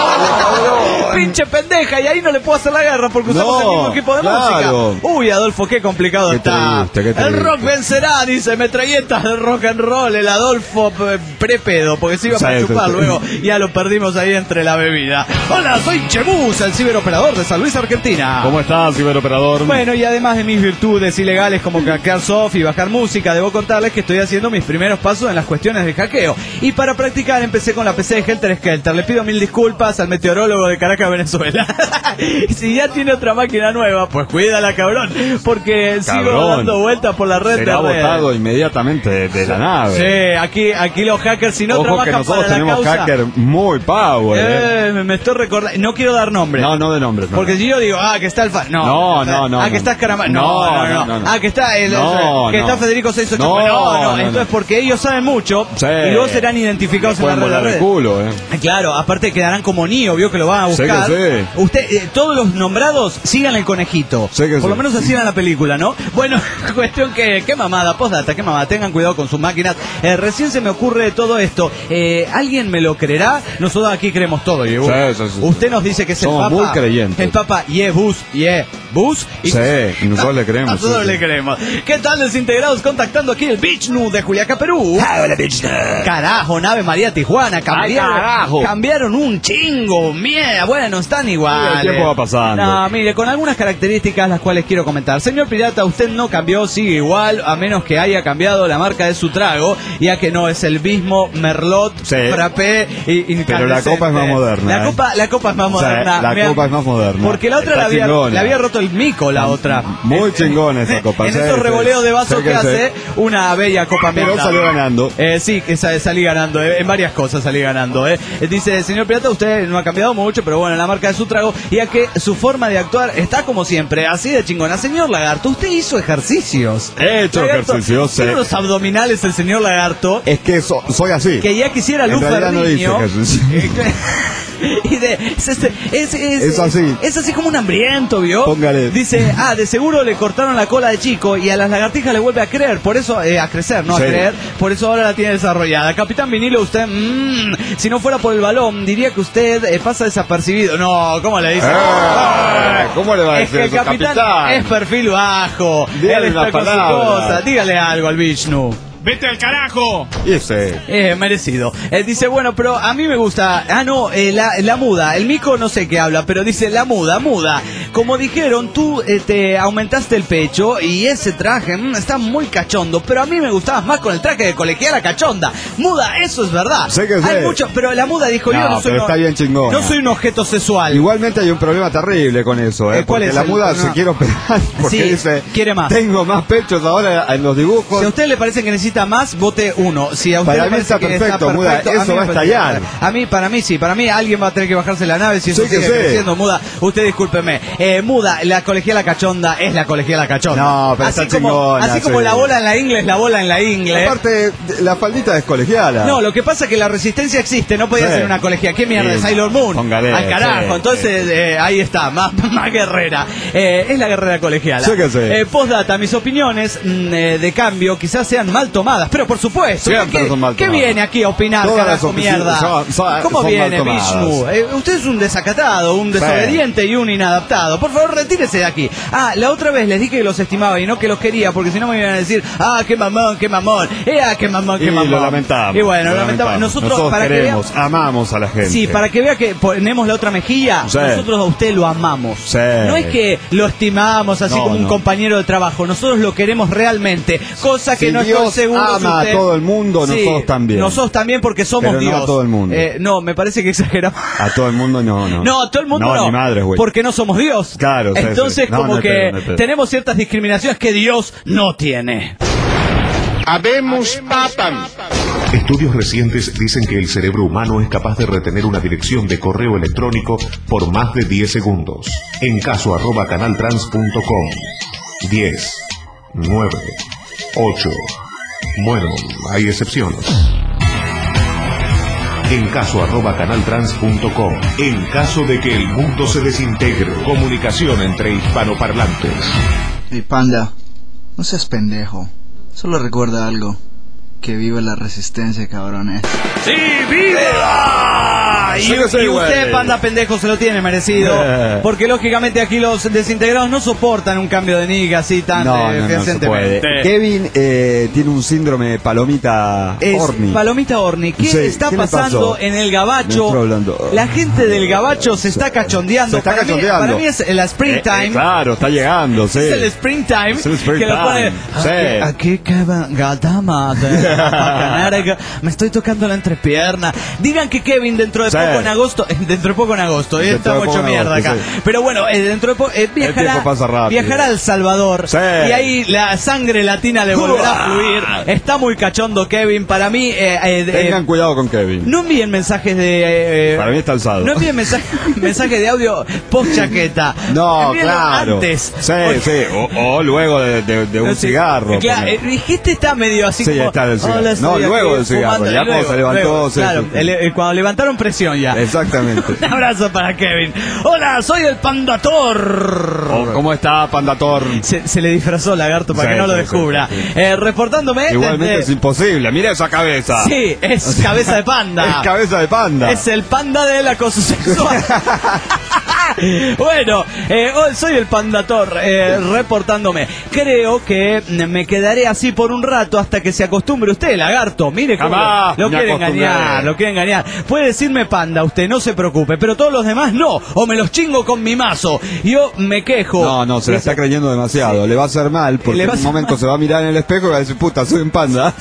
Pinche pendeja, y ahí no le puedo hacer la guerra porque usamos No, el mismo equipo de claro. música. Uy, Adolfo, qué complicado Qué está. triste, qué el triste. rock vencerá, dice, metralletas de rock and roll, el Adolfo eh, prepedo, porque se iba Sí, para sí, chupar sí. luego, ya lo perdimos ahí entre la bebida. Hola, soy Chebus, el ciberoperador de San Luis, Argentina. ¿Cómo estás, ciberoperador? Bueno, y además de mis virtudes ilegales como hackear soft y bajar música, debo contarles que estoy haciendo mis primeros pasos en las cuestiones de hackeo. Y para practicar empecé con la P C de Helter Skelter. Le pido mil disculpas al meteorólogo de Caracas, Venezuela. Y si ya tiene otra máquina nueva, pues cuídala, cabrón. Porque sigo Cabrón. dando vueltas por la red Será de red. botado inmediatamente de, de la nave. Sí, aquí, aquí los hackers, si no Ojo que trabajan nosotros para la tenemos causa... hacker muy power. eh. Eh, me- me estoy recordando... No quiero dar nombres. No, no de nombres. No. Porque si yo digo, ah, que está el fa... No, No, no, no, Ah, no. que está Escaramanga. No no no, no, no. Ah, que está el, No, que no. está Federico seiscientos ochenta y nueve. No, No, no, no, Entonces, no. porque ellos saben mucho Sí. y luego serán identificados en la Pueden red de volar el redes. culo, eh. Claro, aparte quedarán como Neo, vio que lo van a Sé que buscar. sí. Usted, eh, todos los nombrados sigan el conejito. Sé que Por sí. lo menos así en la película, ¿no? Bueno, cuestión que, qué mamada, postdata, qué mamada, tengan cuidado con sus máquinas. Eh, recién se me ocurre todo esto. Eh, ¿Alguien me lo creerá? Nosotros aquí creemos todo, Diego. Sí, sí, sí. Usted nos dice que es Somos el Papa. muy creyentes. El Papa, y es bus, y es bus. Y Sí, y nosotros le creemos, Nosotros sí, le sí. creemos. ¿Qué tal, desintegrados? Contactando aquí el Bichnu de Juliaca, Perú. Hola, bitch. Carajo, nave María Tijuana, cambiaron, Ay, carajo. cambiaron un chingo, mierda, bueno, están iguales. Sí, el tiempo va pasando. No, mire, con algunas características las cuales quiero comentar. Señor Pirata, usted no cambió, sigue igual, a menos que haya cambiado la marca de su trago, ya que no es el mismo Merlot, Sí. Frappé y, y Pero la copa es más moderna, La ¿eh? copa, la copa es más O sea, moderna. la Mira, copa es más moderna. Porque la otra Está la había, chingona. la había roto el mico, la otra. Muy Eh, chingona esa eh, copa, En sí, esos sí. revoleos de vaso Sé que que sí. hace una bella copa Pero menta. salió ganando. Eh, sí, que sa- salí ganando, eh, en varias cosas salí ganando. Eh. Eh, Dice, señor Pirata, usted no ha cambiado mucho, pero bueno, la marca de su trago, ya que su forma de actuar está como siempre, así de chingona. Señor Lagarto, usted hizo ejercicios. He hecho Lagarto, ejercicios, sí. tiene unos abdominales el señor Lagarto, Es que so- soy así. que ya quisiera En Luz realidad no hice Ferriño. ejercicio. Y de, es, es, es, es- Es así. Es así como un hambriento, ¿vio? Póngale. Dice, ah, de seguro le cortaron la cola de chico y a las lagartijas le vuelve a creer, por eso, eh, a crecer, no Sí. a creer, por eso ahora la tiene desarrollada. Capitán Vinilo, usted, mmm, si no fuera por el balón, diría que usted eh, pasa desapercibido. No, ¿cómo le dice? Eh, ¿cómo le va a es decir que el eso, capitán, capitán? es perfil bajo. Dígale Él una está con su palabra. cosa. Dígale algo al Vishnu. ¡Vete al carajo! Y ese. Eh, merecido. Eh, dice, bueno, pero a mí me gusta. Ah, no, eh, la, la muda. El mico no sé qué habla, pero dice la muda, muda. Como dijeron, tú eh, te aumentaste el pecho y ese traje mm, está muy cachondo. Pero a mí me gustabas más con el traje de colegiala cachonda. Muda, eso es verdad. Sé que Hay sé. mucho, pero la muda dijo, No, yo no soy, pero un- está bien chingona. no soy un objeto sexual. Igualmente hay un problema terrible con eso, ¿eh? Eh, ¿cuál porque es la el- muda no. se quiere operar porque Sí, dice, quiere más. tengo más pechos ahora en los dibujos. Si a usted le parece que necesita más, vote uno. Si a usted Para le mí parece está que perfecto, está Muda, perfecto, eso a mí va me a parece- estallar. A mí, para mí sí, para mí alguien va a tener que bajarse la nave si eso Sí que sigue sí. creciendo, Muda. Usted discúlpeme. Eh, Muda, la colegiala cachonda es la colegiala cachonda. No, pero así está como, chingona, así como sí. la bola en la ingle es la bola en la ingle. Aparte, la faldita es colegiala. No, lo que pasa es que la resistencia existe, no podía Sí. ser una colegiala. ¿Qué mierda? Sí. Es Sailor Moon. Póngale, Al carajo. sí, Entonces, eh, ahí está, más, más guerrera. Eh, es la guerrera colegiala. Sí que sí. Eh, postdata, mis opiniones mm, eh, de cambio quizás sean mal tomadas, pero por supuesto. Siempre ¿qué, son mal ¿qué tomadas. viene aquí a opinar, Todas las carajo, opiniones mierda? son- son- ¿Cómo son viene, mal tomadas. Vishnu? Eh, usted es un desacatado, un desobediente y un inadaptado. lado. Por favor, retírese de aquí. Ah, la otra vez les dije que los estimaba y no que los quería, porque si no me iban a decir, ah, qué mamón, qué mamón, eh, ah, qué mamón, qué y mamón. lo lamentamos. Y bueno, lo lo lamentamos. Nosotros, Nosotros para queremos, que vea, amamos a la gente. sí, para que vea que ponemos la otra mejilla, Sí. nosotros a usted lo amamos. Sí. No es que lo estimamos así No, como un no. compañero de trabajo, nosotros lo queremos realmente, cosa que Si no estoy Dios seguro si ama a usted- todo el mundo, Sí, nosotros también. Nosotros también porque somos Pero no Dios. a todo el mundo. Eh, no, me parece que exageramos. A todo el mundo no, no. No, a todo el mundo no. No, ni madres, güey. Porque no somos Dios. Claro, sí, Entonces sí. No, como no hay que pedo, no hay pedo. tenemos ciertas discriminaciones que Dios no tiene. Habemos papan. Estudios recientes dicen que el cerebro humano es capaz de retener una dirección de correo electrónico por más de diez segundos. En caso arroba canaltrans punto com. diez, nueve, ocho. Bueno, hay excepciones. En caso arroba canaltrans punto com. En caso de que el mundo se desintegre. Comunicación entre hispanoparlantes. Hey, Panda, no seas pendejo. Solo recuerda algo. Que viva la resistencia, cabrones. ¡Sí, viva! Y, Sí que sí, y usted, güey. panda pendejo, se lo tiene merecido. Porque lógicamente aquí los desintegrados no soportan un cambio de nick así tan No, eh, no, no se fehacientemente. puede. Kevin eh, tiene un síndrome de palomita Es horny. Palomita Orni. ¿Qué Sí, está ¿qué le pasando pasó? en el Me Gabacho? entró hablando. La gente del Gabacho se está cachondeando. Se está para, cachondeando. Mí, para mí es la springtime. Eh, eh, claro, está llegando, sí. Es el springtime. Es el springtime, Que lo pone. sí. Aquí, aquí Kevin, Gadama, de la Pacanara, me estoy tocando la entrepierna. Digan que Kevin dentro de Sí. poco en agosto, dentro de poco en agosto, eh, Dentro de estamos poco hecho en mierda agosto, acá. sí. Pero bueno, eh, dentro de poco eh, viajará, tiempo pasa rápido. viajará a El Salvador. Sí. Y ahí la sangre latina le volverá a fluir. Está muy cachondo Kevin. Para mí, eh, eh, Tengan eh, cuidado con Kevin. no envíen mensajes de. eh, Para mí está alzado. No envíen mensaje, mensaje de audio post chaqueta. No, Envíenlo claro. antes. Sí, Porque- sí. O, o luego de, de- de un No sé, cigarro. Claro, ponele. eh, este está medio así Sí, como. está del cigarro. "Hola, No, estoy luego aquí del cigarro, fumando", ya y cuando se levantó, luego, sí, claro, sí, sí. el- el- cuando levantaron presión ya. Exactamente. Un abrazo para Kevin. Hola, soy el Pandator. Oh, ¿Cómo está, Pandator? Se, se le disfrazó lagarto para Sí, que no lo sí, descubra. sí, sí, sí. Eh, reportándome. Igualmente desde- es imposible. Mira esa cabeza. Sí, es cabeza de panda. Es cabeza de panda. Es el panda del acoso sexual. Bueno, eh, hoy soy el Pandator eh, reportándome. Creo que me quedaré así por un rato hasta que se acostumbre usted, lagarto. Mire cómo Jamás lo, lo me quiere acostumbré. engañar, lo quiere engañar. Puede decirme panda, usted no se preocupe, pero todos los demás no, o me los chingo con mi mazo. Yo me quejo. No, no, se la está creyendo demasiado. Le va a hacer mal porque Le en va a un hacer momento mal. se va a mirar en el espejo y va a decir, puta, soy un panda.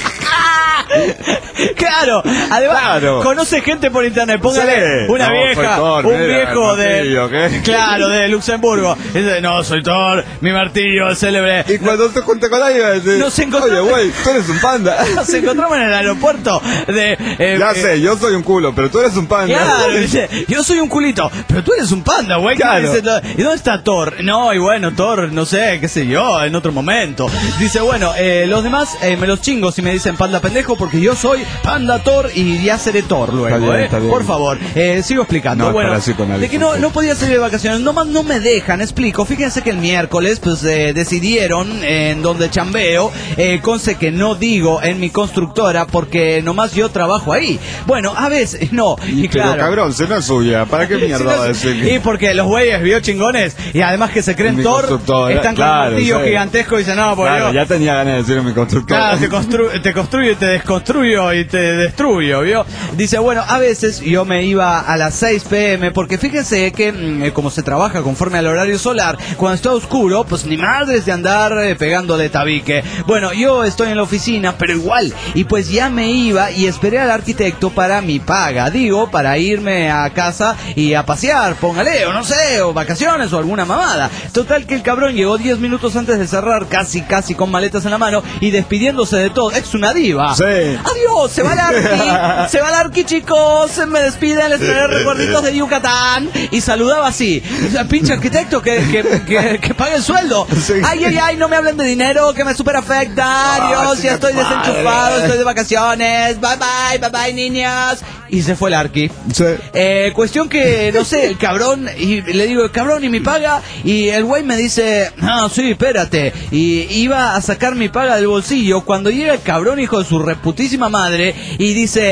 Claro, además Claro. conoce gente por internet, póngale Sí. una No, vieja, soy Thor, un mira, viejo de martillo, ¿qué? claro, de Luxemburgo. Dice, no, soy Thor, mi martillo es célebre. Y cuando se junte con alguien va a decir, Nos encontramos- oye, güey, tú eres un panda. Nos encontramos en el aeropuerto de eh, Ya eh, sé, yo soy un culo, pero tú eres un panda. Claro, dice, yo soy un culito, pero tú eres un panda, güey. Claro. Dice, ¿y dónde está Thor? No, y bueno, Thor, no sé, qué sé yo, en otro momento. Dice, bueno, eh, los demás eh, me los chingo si me dicen panda pendejo, porque yo soy panda Thor y ya seré Thor luego, Está bien, ¿eh? está bien. Por favor, eh, sigo explicando. No, es bueno, para así con de alguien. que no, no podía salir de vacaciones, nomás no me dejan, explico. Fíjense que el miércoles, pues, eh, decidieron en donde chambeo, eh, conste que no digo en mi constructora, porque nomás yo trabajo ahí. Bueno, a veces, no, y, Y, pero claro. cabrón, si no es suya, ¿para qué mierda Si no va a es- decir? Y porque los güeyes vio chingones y además que se creen Mi Thor, constructora, están con claro, un martillo sí. gigantesco y dicen, no, porque Claro, yo, ya tenía ganas de decir en mi constructor. claro, te, constru- te construyo y te desconstruyo y te destruyo, ¿vio? Dice, bueno, a veces yo me iba a las seis pm porque fíjense que mm, eh, como se trabaja conforme al horario solar, cuando está oscuro, pues ni madres de andar eh, pegándole tabique. Bueno, yo estoy en la oficina, pero igual, y pues ya me iba y esperé al arquitecto para mi paga, digo, para irme a casa y a pasear, póngale, o no sé, o vacaciones o alguna mamada. Total que el cabrón llegó diez minutos antes de cerrar, casi, casi con maletas en la mano y despidiéndose de todo. Es una diva. Sí. Adiós, se va el arqui, se va el arqui, chicos, me despiden, les traeré recuerditos de Yucatán. Y saludaba así, o sea, pinche arquitecto que, que, que, que pague el sueldo. Sí. Ay, ay, ay, no me hablen de dinero, que me super afecta. Adiós, sí, ya estoy madre. desenchufado, estoy de vacaciones. Bye, bye, bye, bye, niñas. Y se fue el arqui. Sí. Eh, cuestión que, no sé, el cabrón, y le digo, cabrón, ¿y mi paga? Y el güey me dice, no, sí, espérate. Y iba a sacar mi paga del bolsillo cuando llega el cabrón, hijo de su reputísima madre, y dice,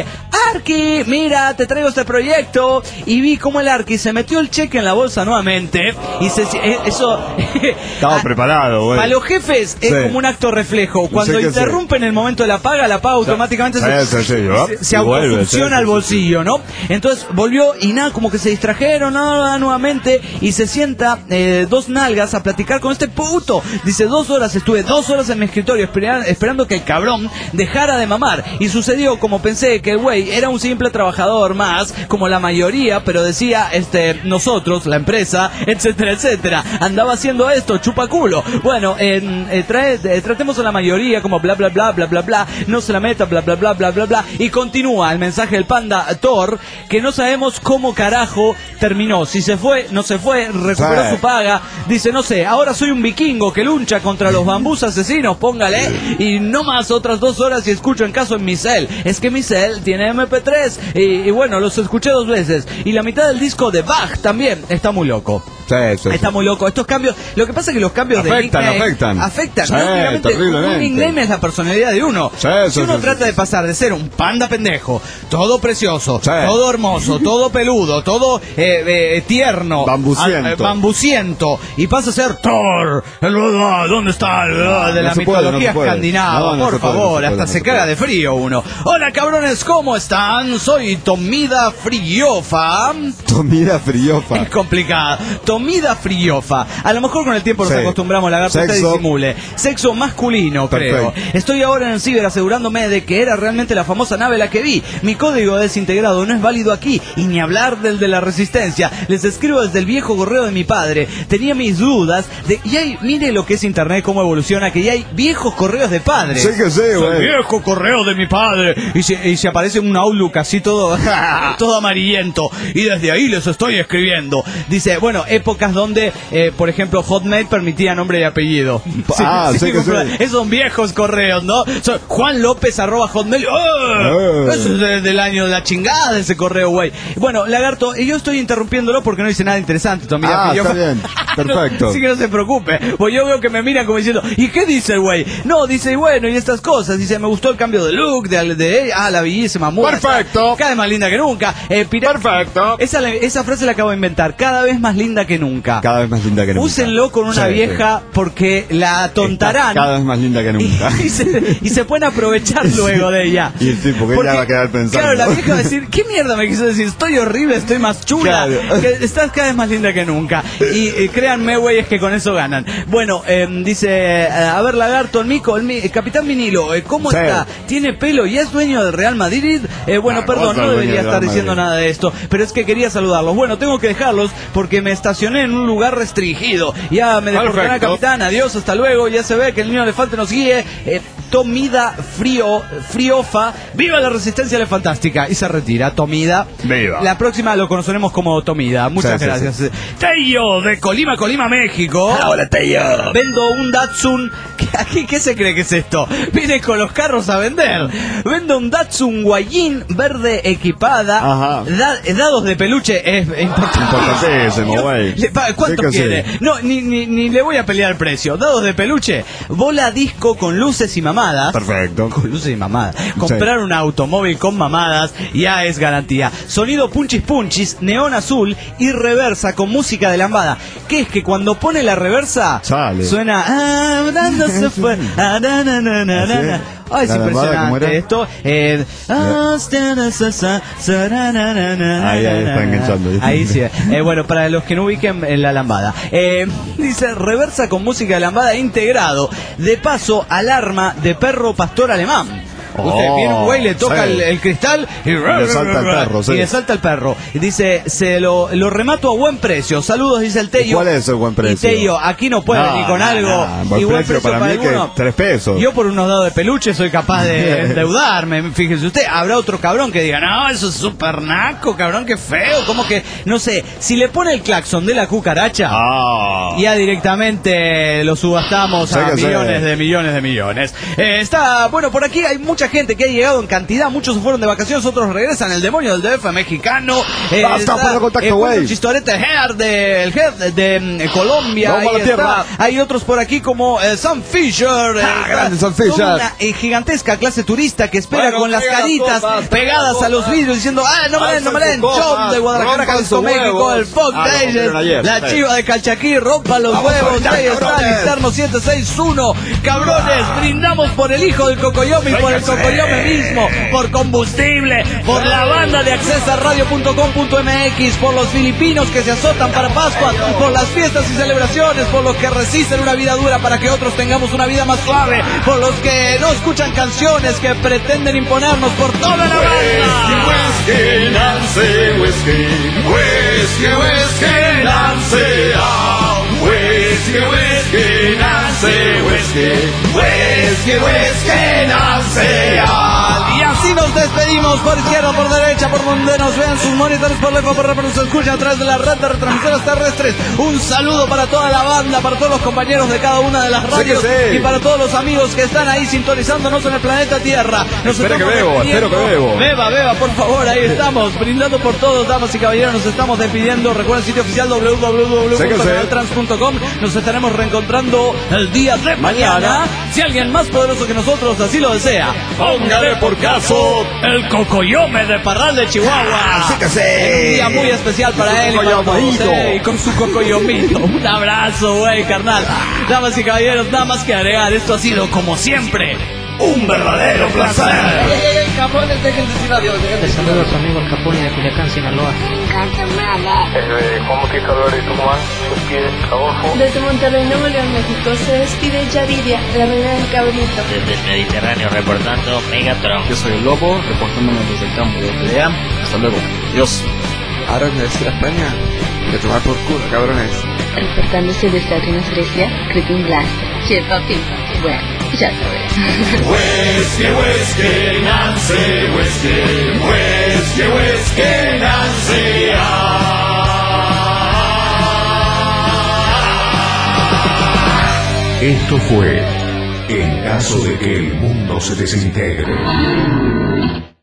Arqui, mira, te traigo este proyecto. Y vi cómo el Arqui se metió el cheque en la bolsa nuevamente. Y se, eso... Estaba a, preparado, güey. A los jefes es sí. como un acto reflejo. Cuando interrumpen sí. el momento de la paga, la paga automáticamente sí, se, sí, sí, se, se autofunciona al bolsillo, ¿no? Entonces volvió y nada, como que se distrajeron nada, nuevamente. Y se sienta eh, dos nalgas a platicar con este puto. Dice, dos horas, estuve dos horas en mi escritorio esperando, esperando que el cabrón dejara de mamar. Y sucedió como pensé, que el güey era un simple trabajador más, como la mayoría, pero decía, este, nosotros, la empresa, etcétera, etcétera. Andaba haciendo esto, chupa culo. Bueno, eh, eh, trae, eh, tratemos a la mayoría como bla, bla, bla, bla, bla, bla. No se la meta, bla, bla, bla, bla, bla, bla. Y continúa el mensaje del panda Thor, que no sabemos cómo carajo terminó. Si se fue, no se fue, recuperó sí. su paga. Dice, no sé, ahora soy un vikingo que lucha contra los bambús asesinos, póngale. Y no más otras dos horas y escucho en caso en mi cel. Es que mi cel tiene eme pe tres y, y bueno, los escuché dos veces. Y la mitad del disco de Bach también está muy loco. Sí, sí, está sí. muy loco. Estos cambios, lo que pasa es que los cambios afectan, de nickname afectan. afectan. Sí, ¿no? Un nickname es la personalidad de uno. Sí, si sí, uno sí, trata sí. de pasar de ser un panda pendejo, todo precioso, sí. todo hermoso, todo peludo, todo eh, eh, tierno, bambuciento. A, eh, bambuciento, y pasa a ser Thor, el, ¿dónde está el, no, de no la se mitología puede, no escandinava? no, no por puede, favor, no puede, hasta no se, se caga de frío uno. Hola cabrones, ¿cómo están? Soy Tomida Friofa. Tomida Friofa. Es complicada. Tomida Friofa. A lo mejor con el tiempo nos sí. acostumbramos, lagarto, usted disimule. Sexo masculino, perfecto. creo. Estoy ahora en el ciber asegurándome de que era realmente la famosa nave la que vi. Mi código desintegrado no es válido aquí, y ni hablar del de la resistencia. Les escribo desde el viejo correo de mi padre. Tenía mis dudas de... Y hay, mire lo que es internet, cómo evoluciona, que ya hay viejos correos de padres. Sí que sí, güey. El viejo correo de mi padre. Y se, y se aparece un Outlook así todo, todo amarillento. Y desde ahí les estoy escribiendo. Dice, bueno, épocas donde, eh, por ejemplo, Hotmail permitía nombre y apellido. Ah, sí, sí que sí. Esos son viejos correos, ¿no? So, Juan López arroba Hotmail. ¡Oh! Eh. Eso es de, del año de la chingada ese correo, güey. Bueno, lagarto, yo estoy interrumpiéndolo porque no dice nada interesante. Tomida, ah, yo... está bien. Perfecto. Así que no se preocupe. Pues yo veo que me miran como diciendo, ¿y qué dice el güey? No, dice, bueno, y estas cosas. Dice, me gustó el cambio de look, de, de ah, la bellísima mujer. Perfecto. Cada vez más linda que nunca. Eh, pira... Perfecto. Esa, esa frase la acabo de inventar. Cada vez más linda que nunca. Cada vez más linda que nunca. Úsenlo con una sí, vieja sí. porque la tontarán. Está cada vez más linda que nunca. Y, y, se, y se pueden aprovechar luego sí. de ella. Y el tipo que ella va a quedar pensando. Claro, la vieja va a decir, ¿qué mierda me quiso decir? Estoy horrible, estoy más chula. Claro. Que estás cada vez más linda que nunca. Y eh, créanme, güey, es que con eso ganan. Bueno, eh, dice, eh, a ver, lagarto, el mico, el, mi, el capitán vinilo, eh, ¿cómo sí. está? ¿Tiene pelo y es dueño del Real Madrid? Eh, bueno, ah, perdón, no debería estar diciendo nada de esto, pero es que quería saludarlos. Bueno, tengo que dejarlos porque me estacioné en un lugar restringido. Ya me deportará, capitán, adiós, hasta luego. Ya se ve que el niño elefante nos guíe. Eh, Tomida Frío, Friofa, viva la resistencia elefantástica. Y se retira, Tomida. Viva. La próxima lo conoceremos como Tomida. Muchas sí, gracias. Sí, sí. Tello, de Colima, Colima, México. Hola, Tello. Vendo un Datsun. ¿Qué, ¿Qué se cree que es esto? Viene con los carros a vender. Vendo un Datsun Guayín verde equipada. Ajá. Da, dados de peluche es importante. Importantísimo, güey. ¿Cuánto sí quiere? Sí. No, ni, ni, ni le voy a pelear el precio. Dados de peluche. Bola disco con luces y mamadas. Perfecto. Con luces y mamadas. Comprar sí. un automóvil con mamadas ya es garantía. Sonido punchis punchis, neón azul y reversa con música de lambada. ¿Qué es que cuando pone la reversa sale. Suena ah, dándose fue, ah, na, na, na, na, na. Ay, es impresionante esto. Eh, ah, ahí, ahí está enganchando. Ahí sí. Eh, bueno, para los que no ubiquen en la lambada. Eh, dice, reversa con música de lambada integrado. De paso, alarma de perro pastor alemán. Oh, Usted viene un güey, le toca sí. el, el cristal y le salta el perro, sí. y le salta el perro. Y dice, se lo, lo remato a buen precio. Saludos, dice el Tello. ¿Cuál es el buen precio? Y Tello, aquí no puede no, ni con no, algo. No, buen y buen precio, precio para, para mí alguno. que tres pesos. Yo por unos dados de peluche soy capaz de endeudarme. Fíjese usted, habrá otro cabrón que diga, no, eso es súper naco, cabrón, qué feo. Como que, no sé, si le pone el claxon de la cucaracha, oh. ya directamente lo subastamos a millones de millones de millones. Eh, está, bueno, por aquí hay muchas mucha gente que ha llegado en cantidad, muchos se fueron de vacaciones, otros regresan, el demonio del D F mexicano. Eh, Basta, está, contacto, eh, güey. Chistorete Head de, el head de, de, de Colombia. Vamos a la Ahí tierra. está. Hay otros por aquí como eh, Sam Fisher. Eh, Ah, grande Sam toda Fisher. Una eh, gigantesca clase turista que espera Bueno, con las traigan las caritas copas, pegadas traigan a los copas. vidrios diciendo, ah, no me den, no me den. Alzan sus John copas, de Guadalajara, rompan Jalisco, sus México, huevos. el Fox Ah, no, Days, vieron ayer, la sí. chiva de Calchaquí, rompan los Vamos a huevos. bailar, Ahí está el cabrones. externo siete seis uno. Cabrones, brindamos por el hijo del Cocoyomi y por el Cocoyomi mismo, por combustible, por la banda de accesa radio punto com punto m x, por los filipinos que se azotan para Pascua, por las fiestas y celebraciones, por los que resisten una vida dura para que otros tengamos una vida más suave, por los que no escuchan canciones que pretenden imponernos, por toda la banda. Whiskey, Nancy, whiskey, whiskey, whiskey, Nancy, ah, whiskey, whiskey, Nancy, whiskey, whiskey, whiskey, Nancy, ah. Y así nos despedimos, por izquierda, por derecha, por donde nos vean sus monitores, por lejos, por rápido, se escucha a través de la red de retransmisoras terrestres. Un saludo para toda la banda, para todos los compañeros de cada una de las radios, Sí que sí. y para todos los amigos que están ahí sintonizándonos en el planeta Tierra. Nos Espero que estamos bebo, despidiendo. espero que bebo. Beba, beba, por favor, ahí estamos, brindando por todos, damas y caballeros, nos estamos despidiendo. Recuerden el sitio oficial doble u doble u doble u Sí que punto sí. canal trans punto com. Nos estaremos reencontrando el día de mañana. Mañana. Si alguien más poderoso que nosotros así lo desea, Póngale por caso el Cocoyome de Parral de Chihuahua. Así que sí. Es un día muy especial para él y para todos, Cocoyomito. eh, y con su Cocoyomito. Un abrazo, güey, carnal. Damas y caballeros, nada más que agregar. Esto ha sido, como siempre, Un verdadero placer. cabrones, dejen de decir adiós. dejen de Les saludo a su amigo el Capone de Culiacán, Sinaloa. Juan Bautista Álvarez de Tucumán, se despide Adolfo. Desde Monterrey, Nuevo León, México, se despide Yaridia, la reina del cabrito. Desde el Mediterráneo reportando Megatron. Yo soy el Lobo, reportándome desde el campo de pelea. Hasta luego. Adiós. Ahora me decía España. Que tomar por culo, cabrones. Reportándose desde Atenas, Grecia, Creeping Blast. Che, papi. Bueno, ya sabes. Whiskey, whiskey, Nancy, whiskey, whiskey, whiskey, Nancy, ah. Esto fue En caso de que el mundo se desintegre.